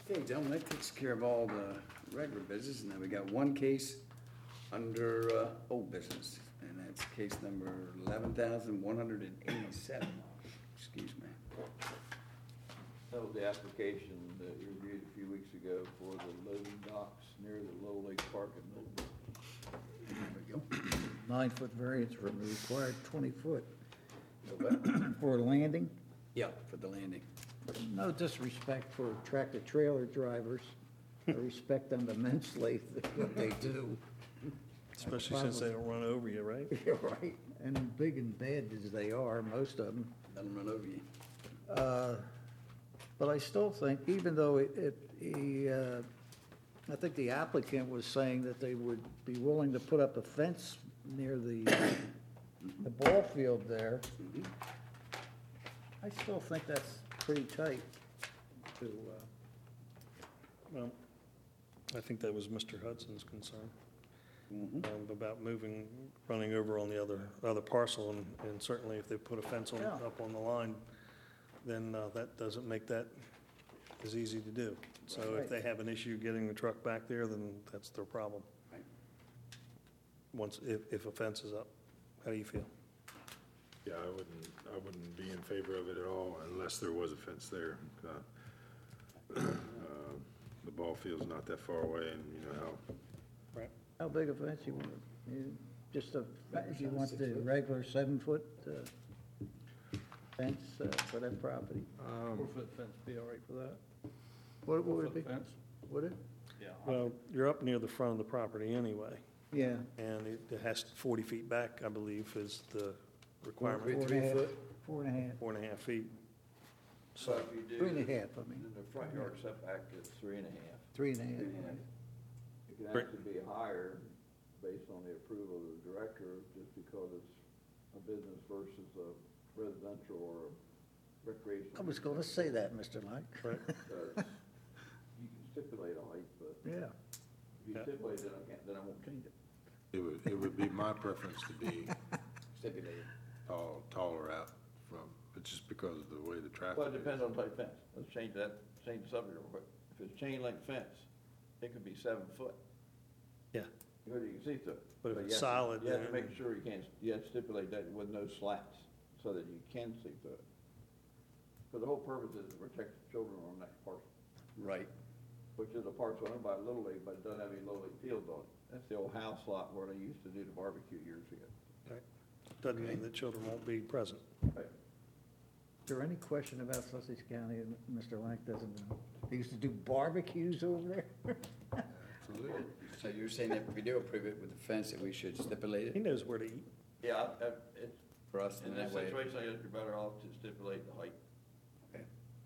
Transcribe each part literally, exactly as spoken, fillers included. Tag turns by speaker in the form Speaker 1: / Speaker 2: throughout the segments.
Speaker 1: Okay, gentlemen, that takes care of all the regular business, and then we got one case under uh, old business, and that's case number eleven thousand one hundred and eighty-seven. Excuse me.
Speaker 2: That was the application that you reviewed a few weeks ago for the loading docks near the Little Lake Park in Milton.
Speaker 1: There we go.
Speaker 3: Nine-foot variance from the required twenty-foot
Speaker 1: Okay.
Speaker 3: for a landing.
Speaker 1: Yeah, for the landing.
Speaker 3: No disrespect for tractor-trailer drivers. I respect them immensely, what they do.
Speaker 4: Especially since they don't run over you, right?
Speaker 3: You're right. And big and bad as they are, most of them.
Speaker 1: Let them run over you.
Speaker 3: Uh, But I still think, even though it, it, he, uh, I think the applicant was saying that they would be willing to put up a fence near the, the ball field there.
Speaker 1: Mhm.
Speaker 3: I still think that's pretty tight to, uh,
Speaker 4: Well, I think that was Mister Hudson's concern,
Speaker 1: Mhm.
Speaker 4: um, about moving, running over on the other, other parcel, and, and certainly if they put a fence on,
Speaker 3: Yeah.
Speaker 4: up on the line, then, uh, that doesn't make that as easy to do. So if
Speaker 3: Right.
Speaker 4: they have an issue getting the truck back there, then that's their problem.
Speaker 1: Right.
Speaker 4: Once, if, if a fence is up. How do you feel?
Speaker 5: Yeah, I wouldn't, I wouldn't be in favor of it at all unless there was a fence there. Uh, uh, The ball field's not that far away, and you know how,
Speaker 3: how big a fence you want? You- Just a, you want the regular seven-foot uh, fence uh, for that property?
Speaker 6: Four-foot fence be all right for that?
Speaker 3: What what would it be?
Speaker 6: Four-foot fence?
Speaker 3: Would it?
Speaker 6: Yeah.
Speaker 4: Well, you're up near the front of the property anyway,
Speaker 3: Yeah.
Speaker 4: and it it has forty feet back, I believe, is the requirement,
Speaker 3: Four and a
Speaker 1: Three
Speaker 3: half-
Speaker 1: foot?
Speaker 3: Four and a half,
Speaker 4: four and a half feet.
Speaker 2: So if you do.
Speaker 3: three and a half, I mean,
Speaker 2: Then the front yard setback is three and a half.
Speaker 3: three and a
Speaker 1: Three and a
Speaker 3: half.
Speaker 1: half.
Speaker 2: It can
Speaker 4: Right.
Speaker 2: actually be higher based on the approval of the director, just because it's a business versus a residential or recreational.
Speaker 3: I was gonna say that, Mister Mike.
Speaker 4: Right.
Speaker 2: Because you can stipulate a height, but
Speaker 3: Yeah.
Speaker 2: if you
Speaker 4: Yeah.
Speaker 2: stipulate it, I can't, then I won't change it.
Speaker 5: it would, it would be my preference to be
Speaker 1: Stipulated.
Speaker 5: tall, taller out from, but just because of the way the traffic.
Speaker 2: Well, it
Speaker 5: is.
Speaker 2: depends on type fence. Let's change that, change the subject real quick. If it's chain link fence, it could be seven foot.
Speaker 4: Yeah.
Speaker 2: Because you can see through it.
Speaker 4: But if
Speaker 2: you
Speaker 4: it's
Speaker 2: have to-
Speaker 4: solid,
Speaker 2: You have to
Speaker 4: then-
Speaker 2: make sure you can't, you have to stipulate that with no slats, so that you can see through it. Because the whole purpose is to protect the children on that parcel,
Speaker 1: Right.
Speaker 2: which is a parcel owned by Little League, but it doesn't have any Little League fields on it. That's the old house lot where they used to do the barbecue years ago.
Speaker 4: Doesn't
Speaker 1: Okay.
Speaker 4: mean that children won't be present.
Speaker 2: Right.
Speaker 3: Is there any question about Sussex County, and Mister Lank doesn't know? They used to do barbecues over there?
Speaker 5: Absolutely.
Speaker 1: So you're saying that if we do approve it with the fence, that we should stipulate
Speaker 4: He
Speaker 1: it
Speaker 4: knows where to eat.
Speaker 2: Yeah, I- I- it's,
Speaker 1: for us
Speaker 2: in
Speaker 1: in
Speaker 2: this
Speaker 1: that way?
Speaker 2: situation, I guess you're better off to stipulate the height.
Speaker 1: Okay.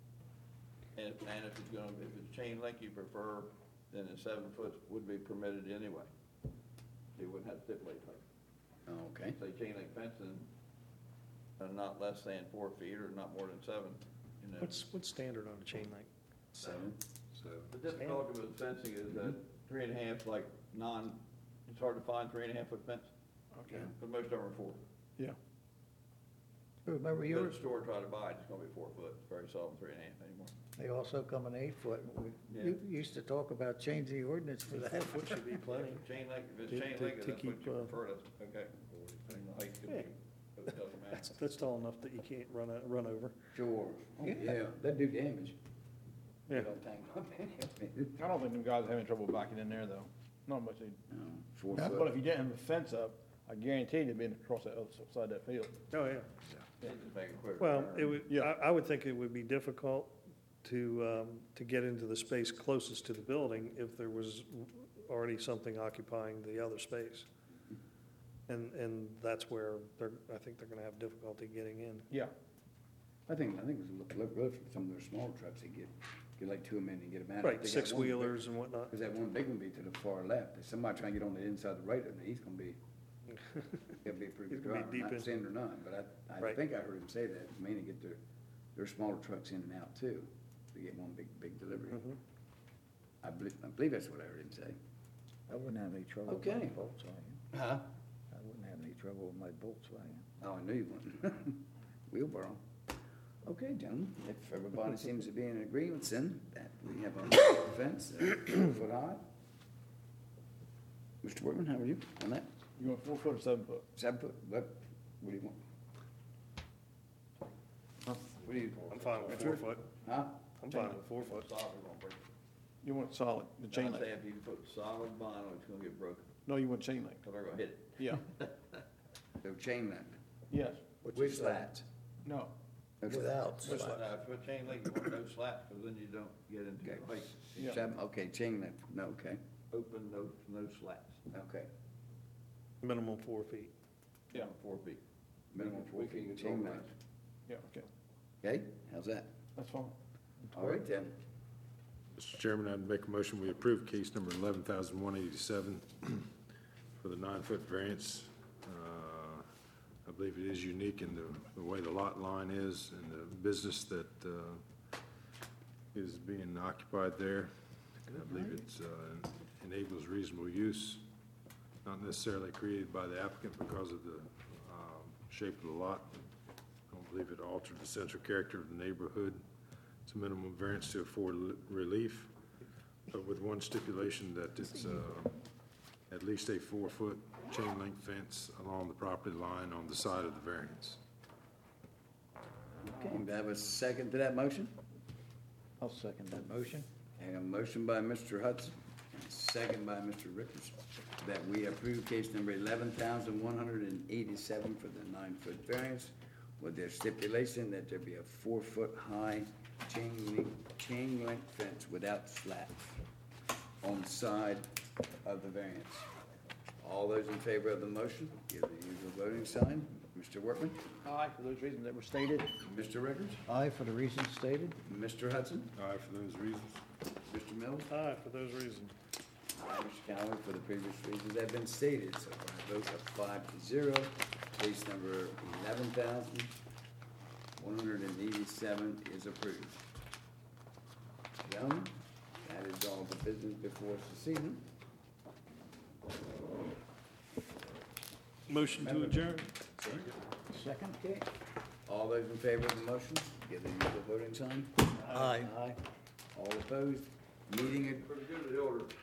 Speaker 2: And, if- and if it's gonna, if it's chain link you prefer, then a seven foot would be permitted anyway. You wouldn't have to stipulate height.
Speaker 1: Oh, okay.
Speaker 2: Say chain link fencing, uh, not less than four feet or not more than seven, you know.
Speaker 4: What's, what's standard on a chain link?
Speaker 1: Seven.
Speaker 5: So,
Speaker 2: The difficulty with fencing is that three and a half, like non, it's hard to find three and a half foot fence,
Speaker 4: Okay.
Speaker 2: but most of them are four.
Speaker 4: Yeah.
Speaker 3: Remember
Speaker 2: You go to
Speaker 3: yours,
Speaker 2: the store, try to buy it, it's gonna be four foot, it's very seldom three and a half anymore.
Speaker 3: they also come in eight foot. We
Speaker 2: Yeah.
Speaker 3: you used to talk about changing the ordinance for
Speaker 4: Four
Speaker 3: that.
Speaker 4: foot should be plenty.
Speaker 2: Chain link, if
Speaker 4: To-
Speaker 2: it's chain
Speaker 4: to-
Speaker 2: link,
Speaker 4: to
Speaker 2: that's what
Speaker 4: keep,
Speaker 2: you
Speaker 4: uh,
Speaker 2: prefer, that's, okay. And the height could be,
Speaker 4: Yeah.
Speaker 2: but it doesn't
Speaker 4: That's,
Speaker 2: matter.
Speaker 4: that's tall enough that you can't run, a- run over.
Speaker 1: Sure. Oh,
Speaker 3: Yeah.
Speaker 1: yeah, that'd do damage.
Speaker 4: Yeah.
Speaker 1: They don't tank up anyway.
Speaker 6: I don't think them guys have any trouble backing in there, though. Not much. They-
Speaker 1: No, Four
Speaker 3: Yeah.
Speaker 6: But
Speaker 1: foot.
Speaker 6: if you didn't have a fence up, I guarantee they'd be across that other side of that field.
Speaker 4: Oh, yeah.
Speaker 2: They just make it quicker.
Speaker 4: Well, it would,
Speaker 6: Yeah.
Speaker 4: I, I would think it would be difficult to, um, to get into the space closest to the building if there was already something occupying the other space. And, and that's where they're, I think they're gonna have difficulty getting in.
Speaker 6: Yeah.
Speaker 1: I think, I think it would look, look good for some of their smaller trucks, they get, get like two of them in and get them out.
Speaker 4: Right, six wheelers and whatnot.
Speaker 1: Because that one big one be to the far left, if somebody trying to get on the inside the right of it, he's gonna be, he'll be a pretty
Speaker 4: He's
Speaker 1: good
Speaker 4: gonna be
Speaker 1: driver,
Speaker 4: deep
Speaker 1: not
Speaker 4: in.
Speaker 1: saying they're not, but I, I
Speaker 4: Right.
Speaker 1: think I heard him say that, mainly get their, their smaller trucks in and out too, to get one big, big delivery.
Speaker 4: Mhm.
Speaker 1: I believe, I believe that's what I heard him say.
Speaker 3: I wouldn't have any trouble with my
Speaker 1: Okay.
Speaker 3: Volkswagen.
Speaker 1: Huh?
Speaker 3: I wouldn't have any trouble with my Volkswagen.
Speaker 1: Oh, I knew you wouldn't. Wheelbarrow. Okay, gentlemen, if everybody seems to be in agreement, then that we have a fence, uh, four foot high. Mister Workman, how are you on that?
Speaker 6: You want four foot or seven foot?
Speaker 1: Seven foot, what, what do you want? What do you?
Speaker 4: I'm fine with four foot.
Speaker 1: Huh?
Speaker 4: I'm fine with four foot.
Speaker 2: Solid gonna break.
Speaker 6: You want solid, the chain
Speaker 2: I'm
Speaker 6: link?
Speaker 2: saying if you put solid vinyl, it's gonna get broken,
Speaker 6: No, you want chain link?
Speaker 2: because they're gonna hit it.
Speaker 6: Yeah,
Speaker 1: So chain link.
Speaker 6: yes,
Speaker 1: With slats.
Speaker 6: no.
Speaker 1: Okay.
Speaker 3: Without
Speaker 2: Now, if you put chain link, you want no slats, because then you don't get into
Speaker 1: Okay.
Speaker 2: the face.
Speaker 6: Yeah.
Speaker 1: Seven, okay, chain link, no, okay,
Speaker 2: Open, no, no slats,
Speaker 1: okay.
Speaker 4: Minimum four feet.
Speaker 6: Yeah,
Speaker 2: four feet.
Speaker 1: Minimum four
Speaker 2: We can
Speaker 1: feet,
Speaker 2: control
Speaker 1: chain
Speaker 2: the
Speaker 1: link.
Speaker 2: rest.
Speaker 6: yeah, okay,
Speaker 1: Okay, how's that?
Speaker 6: that's fine.
Speaker 1: All right then.
Speaker 5: Mister Chairman, I'd make a motion, we approve case number eleven thousand one eighty-seven for the nine-foot variance. Uh, I believe it is unique in the, the way the lot line is and the business that, uh, is being occupied there. I believe it's, uh, enables reasonable use, not necessarily created by the applicant because of the, um, shape of the lot. I don't believe it altered the central character of the neighborhood. It's a minimum variance to afford li- relief, but with one stipulation that it's uh, at least a four-foot chain link fence along the property line on the side of the variance.
Speaker 1: Okay, do I have a second to that motion?
Speaker 3: I'll second that motion.
Speaker 1: And a motion by Mister Hudson, and a second by Mister Rickers, that we approve case number eleven thousand one hundred and eighty-seven for the nine-foot variance with their stipulation that there be a four-foot-high chain link, chain link fence without slats on the side of the variance. All those in favor of the motion, give the usual voting sign. Mister Workman,
Speaker 6: Aye, for those reasons that were stated.
Speaker 1: Mister Rickers,
Speaker 3: Aye, for the reasons stated.
Speaker 1: Mister Hudson,
Speaker 5: Aye, for those reasons.
Speaker 1: Mister Mills,
Speaker 4: Aye, for those reasons.
Speaker 1: and Mister Callaway for the previous reasons that have been stated. So by a vote of five to zero, case number eleven thousand one hundred and eighty-seven is approved. Gentlemen, that is all the business before us this evening.
Speaker 4: Motion to adjourn.
Speaker 3: Second?
Speaker 1: Okay. All those in favor of the motion, give the usual voting sign.
Speaker 3: Aye.
Speaker 1: Aye. All opposed, meeting, ad-
Speaker 2: Pretty good at the order.